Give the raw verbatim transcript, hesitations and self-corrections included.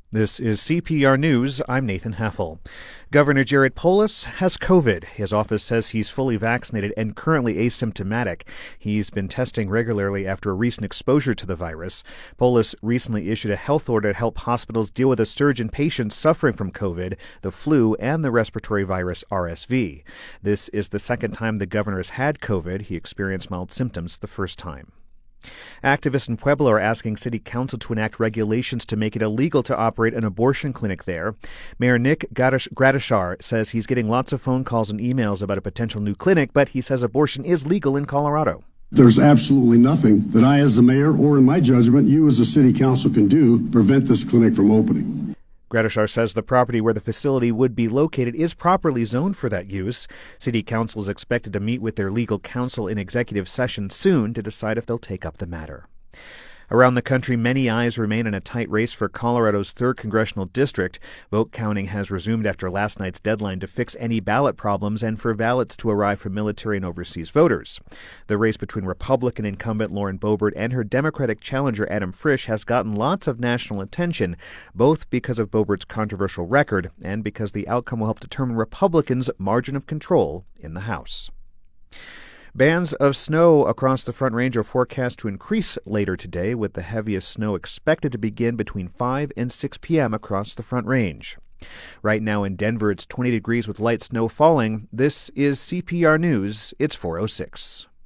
This is C P R News. I'm Nathan Heffel. Governor Jared Polis has COVID. His office says he's fully vaccinated and currently asymptomatic. He's been testing regularly after a recent exposure to the virus. Polis recently issued a health order to help hospitals deal with a surge in patients suffering from COVID, the flu, and the respiratory virus R S V. This is the second time the governor has had COVID. He experienced mild symptoms the first time. Activists in Pueblo are asking City Council to enact regulations to make it illegal to operate an abortion clinic there. Mayor Nick Gradishar says he's getting lots of phone calls and emails about a potential new clinic, but he says abortion is legal in Colorado. There's absolutely nothing that I as the mayor or in my judgment you as a city council can do to prevent this clinic from opening. Gradishar says the property where the facility would be located is properly zoned for that use. City Council is expected to meet with their legal counsel in executive session soon to decide if they'll take up the matter. Around the country, many eyes remain in a tight race for Colorado's third congressional district. Vote counting has resumed after last night's deadline to fix any ballot problems and for ballots to arrive from military and overseas voters. The race between Republican incumbent Lauren Boebert and her Democratic challenger Adam Frisch has gotten lots of national attention, both because of Boebert's controversial record and because the outcome will help determine Republicans' margin of control in the House. Bands of snow across the Front Range are forecast to increase later today, with the heaviest snow expected to begin between five and six p.m. across the Front Range. Right now in Denver, it's twenty degrees with light snow falling. This is C P R News. It's four oh six.